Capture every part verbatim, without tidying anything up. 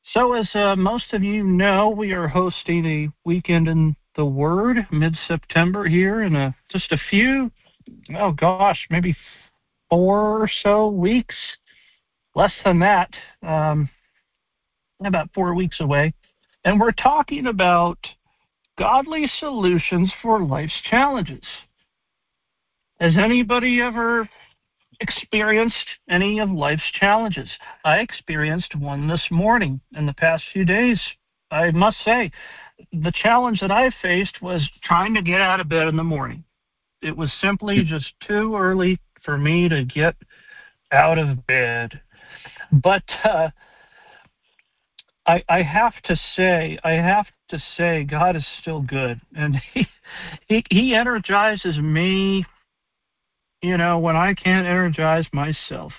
So, as uh, most of you know, we are hosting a weekend in the Word mid-September here in a, just a few, oh gosh, maybe four or so weeks, less than that, um, about four weeks away. And we're talking about godly solutions for life's challenges. Has anybody ever experienced any of life's challenges? I experienced one this morning in the past few days. I must say, the challenge that I faced was trying to get out of bed in the morning. It was simply just too early for me to get out of bed. But uh, I, I have to say, I have to say, God is still good, and He He, he energizes me, you know, when I can't energize myself.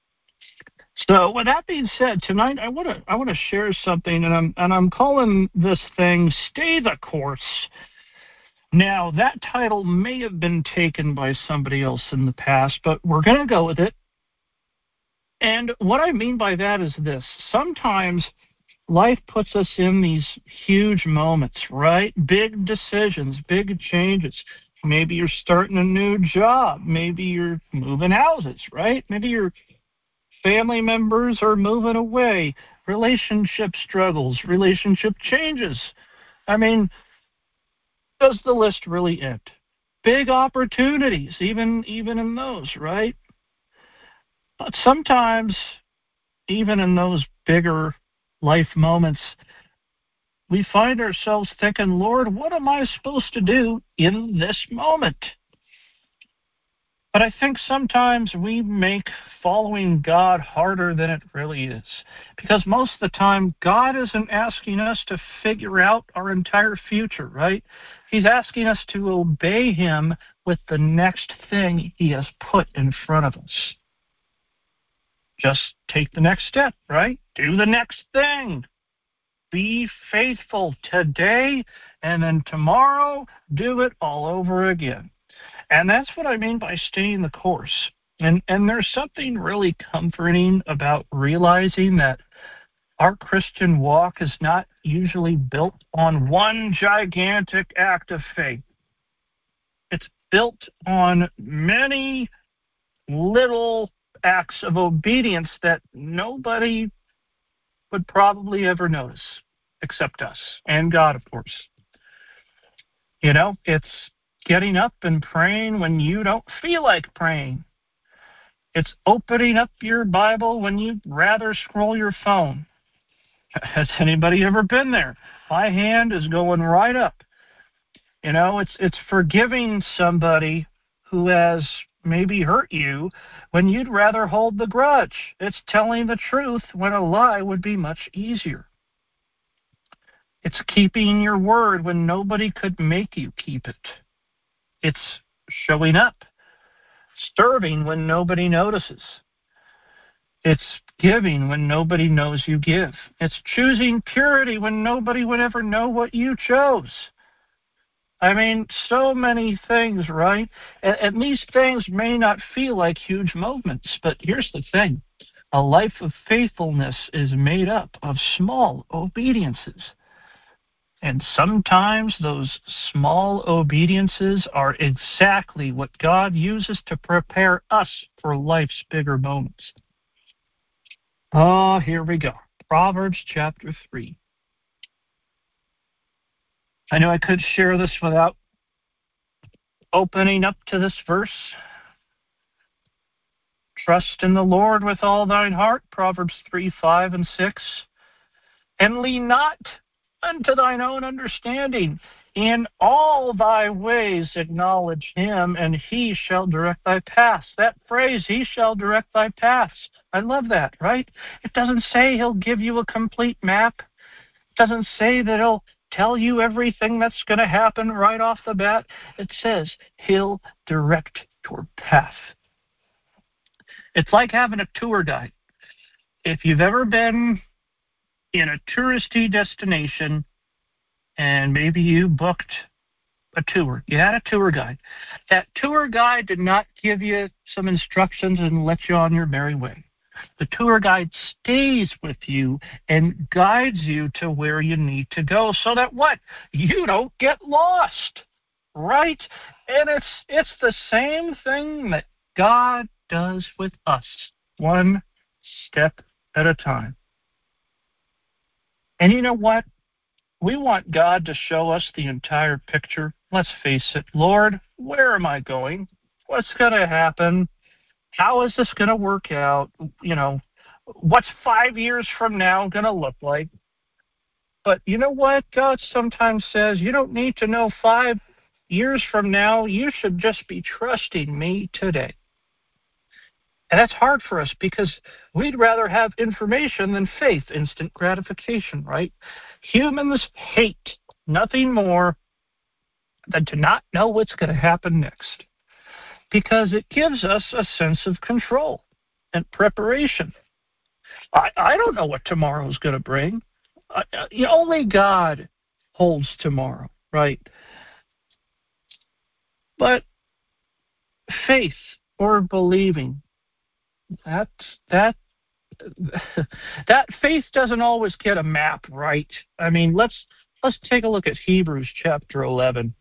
So, with that being said, tonight I want to I want to share something, and I'm and I'm calling this thing "Stay the Course." Now, that title may have been taken by somebody else in the past, but we're going to go with it. And what I mean by that is this. Sometimes life puts us in these huge moments, right? Big decisions, big changes. Maybe you're starting a new job. Maybe you're moving houses, right? Maybe your family members are moving away. Relationship struggles, relationship changes. I mean, does the list really end? Big opportunities, even even in those, right? But sometimes, even in those bigger life moments, we find ourselves thinking, Lord, what am I supposed to do in this moment? But I think sometimes we make following God harder than it really is. Because most of the time, God isn't asking us to figure out our entire future, right? He's asking us to obey Him with the next thing He has put in front of us. Just take the next step, right? Do the next thing. Be faithful today, and then tomorrow, do it all over again. And that's what I mean by staying the course. And and there's something really comforting about realizing that our Christian walk is not usually built on one gigantic act of faith. It's built on many little acts of obedience that nobody would probably ever notice except us and God, of course. You know, it's getting up and praying when you don't feel like praying. It's opening up your Bible when you'd rather scroll your phone. Has anybody ever been there? My hand is going right up. You know, it's it's forgiving somebody who has maybe hurt you when you'd rather hold the grudge. It's telling the truth when a lie would be much easier. It's keeping your word when nobody could make you keep it. It's showing up, serving when nobody notices. It's giving when nobody knows you give. It's choosing purity when nobody would ever know what you chose. I mean, so many things, right? And these things may not feel like huge movements, but here's the thing. A life of faithfulness is made up of small obediences. And sometimes those small obediences are exactly what God uses to prepare us for life's bigger moments. Oh, here we go. Proverbs chapter three. I know I could share this without opening up to this verse. Trust in the Lord with all thine heart, Proverbs three, five, and six. And lean not unto thine own understanding. In all thy ways acknowledge him, and he shall direct thy paths. That phrase, he shall direct thy paths. I love that, right? It doesn't say he'll give you a complete map. It doesn't say that he'll tell you everything that's going to happen right off the bat. It says he'll direct your path. It's like having a tour guide. If you've ever been in a touristy destination and maybe you booked a tour, you had a tour guide. That tour guide did not give you some instructions and let you on your merry way. The tour guide stays with you and guides you to where you need to go so that what? You don't get lost, right? And it's it's the same thing that God does with us, one step at a time. And you know what? We want God to show us the entire picture. Let's face it, Lord, where am I going? What's going to happen? How is this going to work out? You know, what's five years from now going to look like? But you know what? God sometimes says, you don't need to know five years from now. You should just be trusting me today. And that's hard for us because we'd rather have information than faith, instant gratification, right? Humans hate nothing more than to not know what's going to happen next because it gives us a sense of control and preparation. I, I don't know what tomorrow is going to bring. I, I, only God holds tomorrow, right? But faith or believing, that's, that that faith doesn't always get a map right. I mean, let's let's take a look at Hebrews chapter eleven.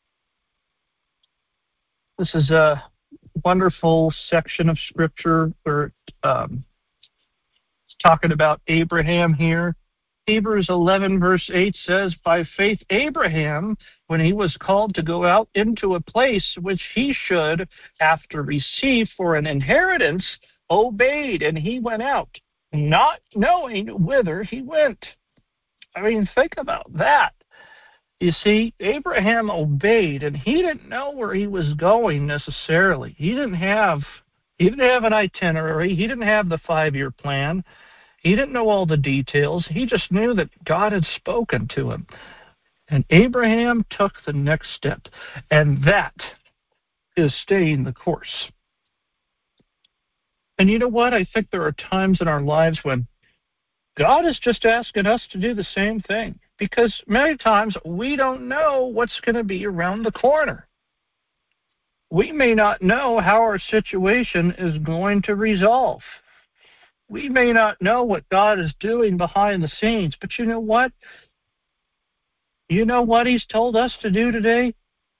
This is a wonderful section of scripture where um, it's talking about Abraham here. Hebrews eleven verse eight says, by faith Abraham, when he was called to go out into a place which he should, after receive for an inheritance, obeyed, and he went out, not knowing whither he went. I mean, think about that. You see, Abraham obeyed, and he didn't know where he was going necessarily. He didn't have he didn't have an itinerary. He didn't have the five-year plan. He didn't know all the details. He just knew that God had spoken to him. And Abraham took the next step, and that is staying the course. And you know what? I think there are times in our lives when God is just asking us to do the same thing, because many times we don't know what's going to be around the corner. We may not know how our situation is going to resolve. We may not know what God is doing behind the scenes, but you know what? You know what He's told us to do today?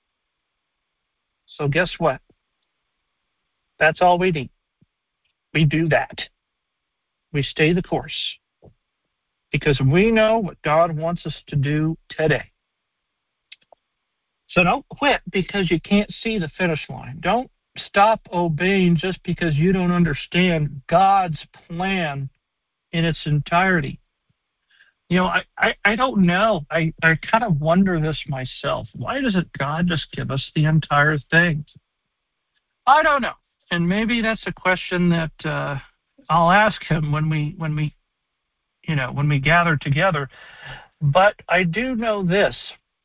So guess what? That's all we need. We do that. We stay the course because we know what God wants us to do today. So don't quit because you can't see the finish line. Don't stop obeying just because you don't understand God's plan in its entirety. You know, I, I, I don't know. I, I kind of wonder this myself. Why doesn't God just give us the entire thing? I don't know. And maybe that's a question that uh, I'll ask him when we when we you know when we gather together. But I do know this.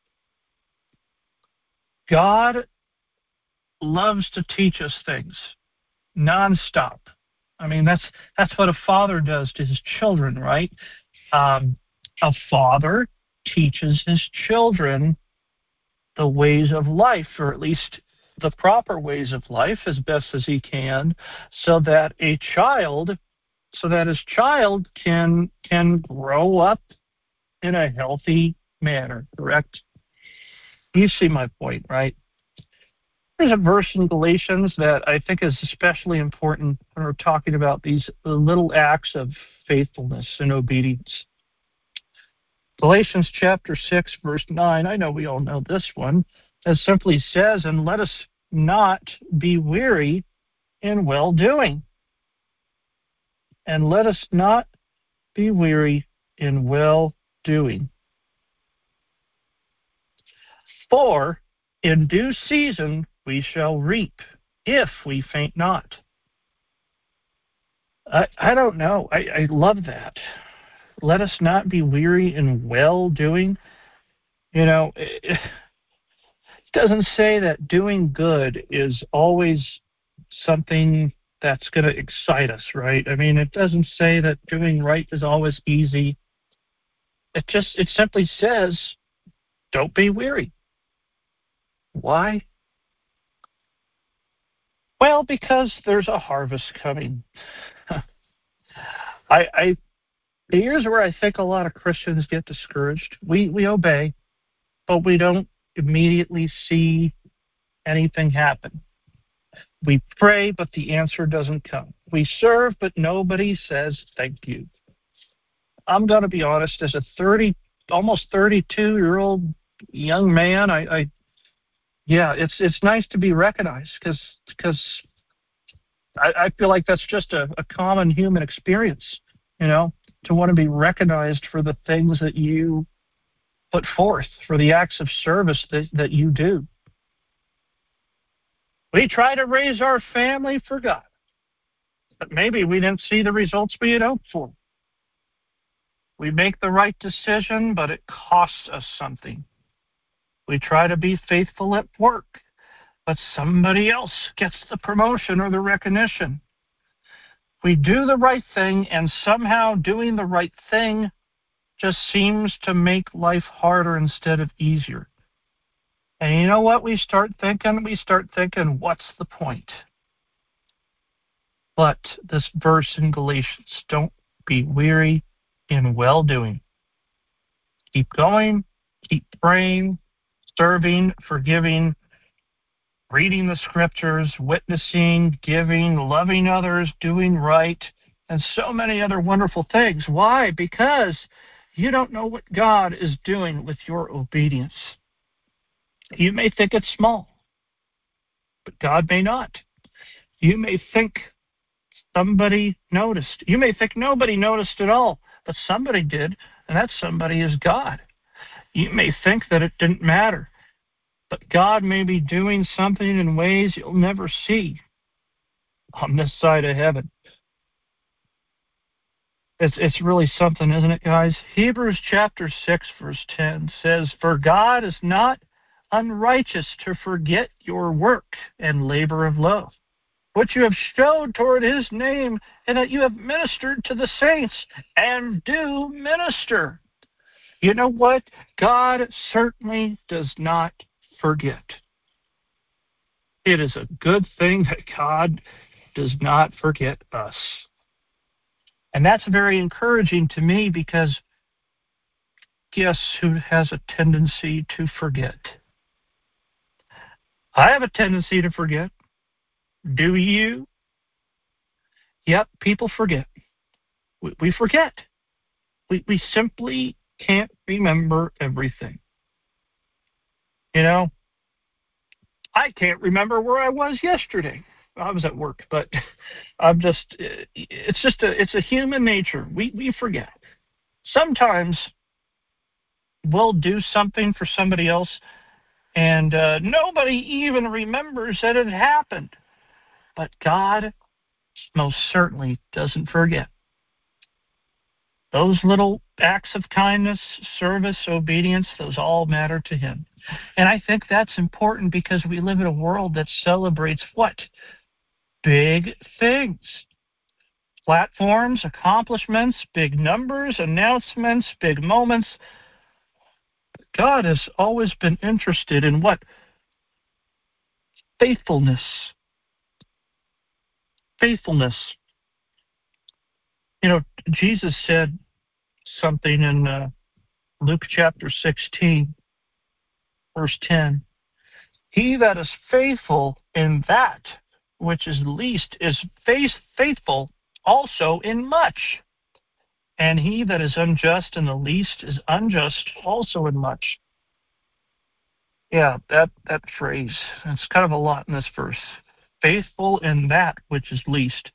God loves to teach us things nonstop. I mean, that's that's what a father does to his children, right? Um, a father teaches his children the ways of life, or at least the proper ways of life as best as he can, so that a child, so that his child can can grow up in a healthy manner, correct? You see my point, right? There's a verse in Galatians that I think is especially important when we're talking about these little acts of faithfulness and obedience. Galatians chapter six, verse nine, I know we all know this one, it simply says, and let us not be weary in well-doing. And let us not be weary in well-doing. For in due season we shall reap, if we faint not. I, I don't know. I, I love that. Let us not be weary in well-doing. You know, it doesn't say that doing good is always something that's going to excite us, right? I mean, it doesn't say that doing right is always easy. It just, it simply says, don't be weary. Why? Well, because there's a harvest coming. I, I here's where I think a lot of Christians get discouraged. We we obey, but we don't immediately see anything happen. We pray, but the answer doesn't come. We serve, but nobody says thank you. I'm going to be honest, as a thirty, almost thirty-two year old young man, I, I yeah, it's it's nice to be recognized because because I, I feel like that's just a, a common human experience, you know, to want to be recognized for the things that you put forth, for the acts of service that, that you do. We try to raise our family for God, but maybe we didn't see the results we had hoped for. We make the right decision, but it costs us something. We try to be faithful at work, but somebody else gets the promotion or the recognition. We do the right thing, and somehow doing the right thing just seems to make life harder instead of easier. And you know what we start thinking? We start thinking, what's the point? But this verse in Galatians, don't be weary in well-doing. Keep going, keep praying, serving, forgiving, reading the scriptures, witnessing, giving, loving others, doing right, and so many other wonderful things. Why? Because you don't know what God is doing with your obedience. You may think it's small, but God may not. You may think somebody noticed. You may think nobody noticed at all, but somebody did, and that somebody is God. You may think that it didn't matter, but God may be doing something in ways you'll never see on this side of heaven. It's, it's really something, isn't it, guys? Hebrews chapter six, verse ten says, "For God is not unrighteous to forget your work and labor of love, which you have showed toward his name, and that you have ministered to the saints and do minister." You know what? God certainly does not forget. It is a good thing that God does not forget us. And that's very encouraging to me, because guess who has a tendency to forget? I have a tendency to forget. Do you? Yep, people forget. We, we forget. We, we simply can't remember everything. You know, I can't remember where I was yesterday. I was at work, but I'm just, it's just a, it's a human nature. We, we forget. Sometimes we'll do something for somebody else, and uh, nobody even remembers that it happened. But God most certainly doesn't forget. Those little acts of kindness, service, obedience, those all matter to him. And I think that's important, because we live in a world that celebrates what? Big things. Platforms, accomplishments, big numbers, announcements, big moments. God has always been interested in what? Faithfulness. Faithfulness. You know, Jesus said something in uh, Luke chapter sixteen, verse ten. "He that is faithful in that which is least is faithful also in much. And he that is unjust in the least is unjust also in much." Yeah, that, that phrase, it's kind of a lot in this verse. Faithful in that which is least.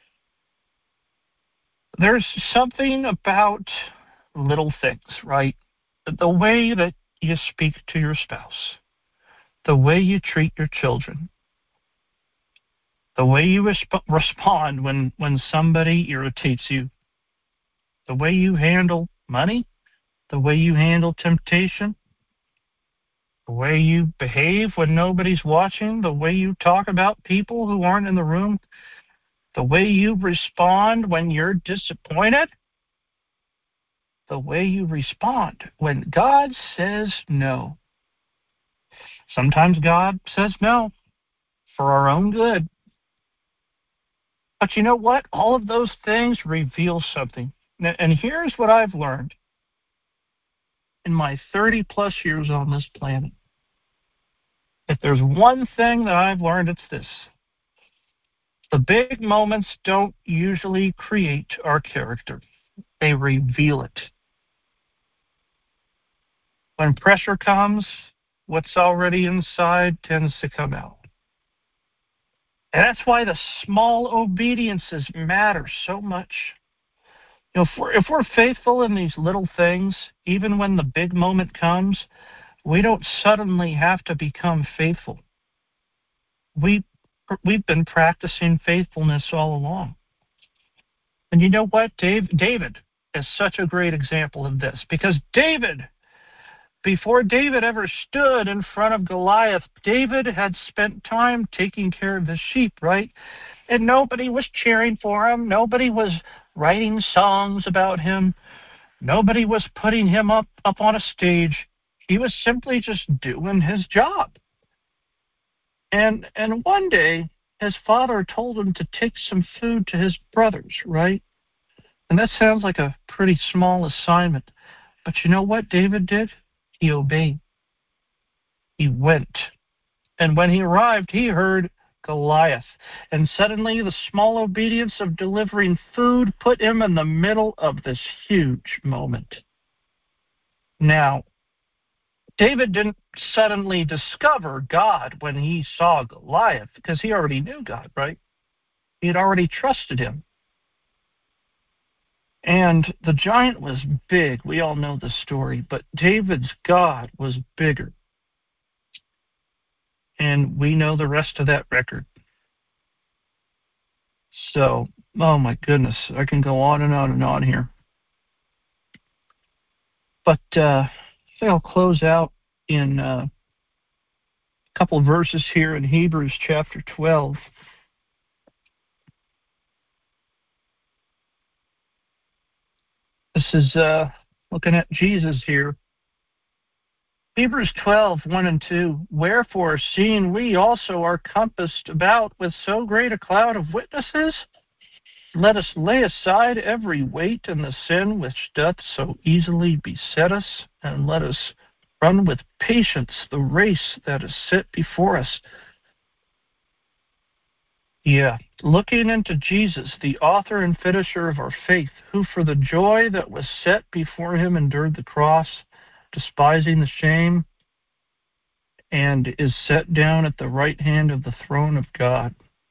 There's something about little things, right? The way that you speak to your spouse, the way you treat your children, the way you resp- respond when, when somebody irritates you, the way you handle money, the way you handle temptation, the way you behave when nobody's watching, the way you talk about people who aren't in the room, the way you respond when you're disappointed, the way you respond when God says no. Sometimes God says no for our own good. But you know what? All of those things reveal something. And here's what I've learned in my thirty plus years on this planet. If there's one thing that I've learned, it's this. The big moments don't usually create our character. They reveal it. When pressure comes, what's already inside tends to come out. And that's why the small obediences matter so much. You know, if we're, if we're faithful in these little things, even when the big moment comes, we don't suddenly have to become faithful. We, we've been practicing faithfulness all along. And you know what? Dave, David is such a great example of this, because David, before David ever stood in front of Goliath, David had spent time taking care of his sheep, right? And nobody was cheering for him. Nobody was writing songs about him. Nobody was putting him up, up on a stage. He was simply just doing his job. And and one day, his father told him to take some food to his brothers, right? And that sounds like a pretty small assignment. But you know what David did? He obeyed. He went. And when he arrived, he heard Goliath. And suddenly the small obedience of delivering food put him in the middle of this huge moment. Now, David didn't suddenly discover God when he saw Goliath, because he already knew God, right? He had already trusted him. And the giant was big. We all know the story. But David's God was bigger. And we know the rest of that record. So, oh my goodness, I can go on and on and on here. But uh, I think I'll close out in uh, a couple of verses here in Hebrews chapter twelve. This is uh, looking at Jesus here. Hebrews twelve, one and two. Wherefore, seeing we also are compassed about with so great a cloud of witnesses, let us lay aside every weight and the sin which doth so easily beset us, and let us run with patience the race that is set before us. Yeah, looking into Jesus, the author and finisher of our faith, who for the joy that was set before him endured the cross, despising the shame, and is set down at the right hand of the throne of God.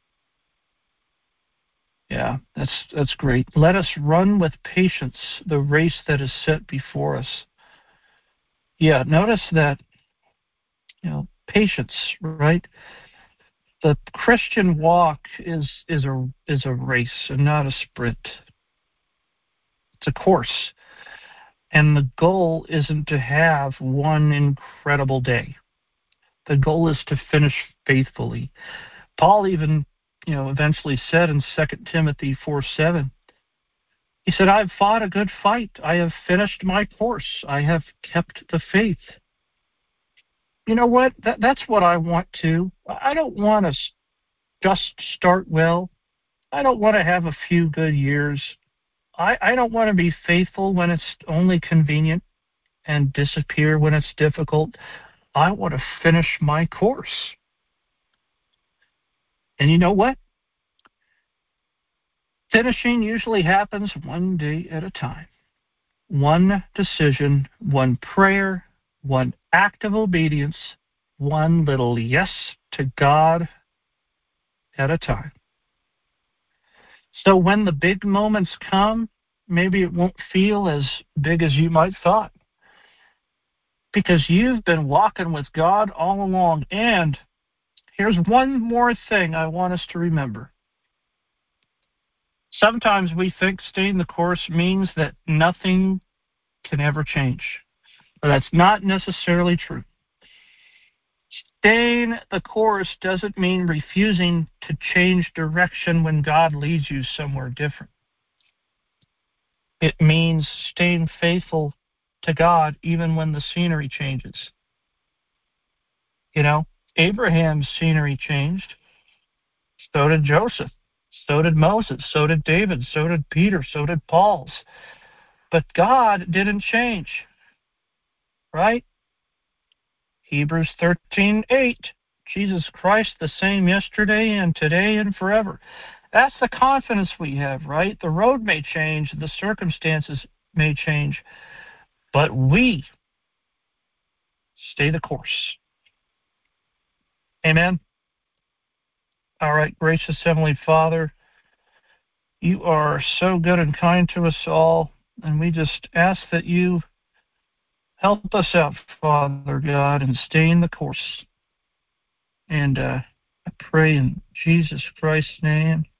Yeah, that's that's great. Let us run with patience the race that is set before us. Yeah, notice that, you know, patience, right? The Christian walk is is a is a race and not a sprint. It's a course. And the goal isn't to have one incredible day. The goal is to finish faithfully. Paul even, you know, eventually said in Second Timothy four seven, he said, I've fought a good fight. I have finished my course. I have kept the faith. You know what? That, that's what I want to. I don't want to just start well. I don't want to have a few good years. I, I don't want to be faithful when it's only convenient and disappear when it's difficult. I want to finish my course. And you know what? Finishing usually happens one day at a time. One decision, one prayer, one act of obedience, one little yes to God at a time. So when the big moments come, maybe it won't feel as big as you might thought, because you've been walking with God all along. And here's one more thing I want us to remember. Sometimes we think staying the course means that nothing can ever change, but that's not necessarily true. Staying the course doesn't mean refusing to change direction when God leads you somewhere different. It means staying faithful to God even when the scenery changes. You know, Abraham's scenery changed, so did Joseph. So did Moses. So did David. So did Peter. So did Paul. But God didn't change, right? Hebrews thirteen eight. Jesus Christ the same yesterday and today and forever. That's the confidence we have, right? The road may change, the circumstances may change, but we stay the course. Amen. All right, gracious Heavenly Father, you are so good and kind to us all, and we just ask that you help us out, Father God, and stay in the course. And uh, I pray in Jesus Christ's name.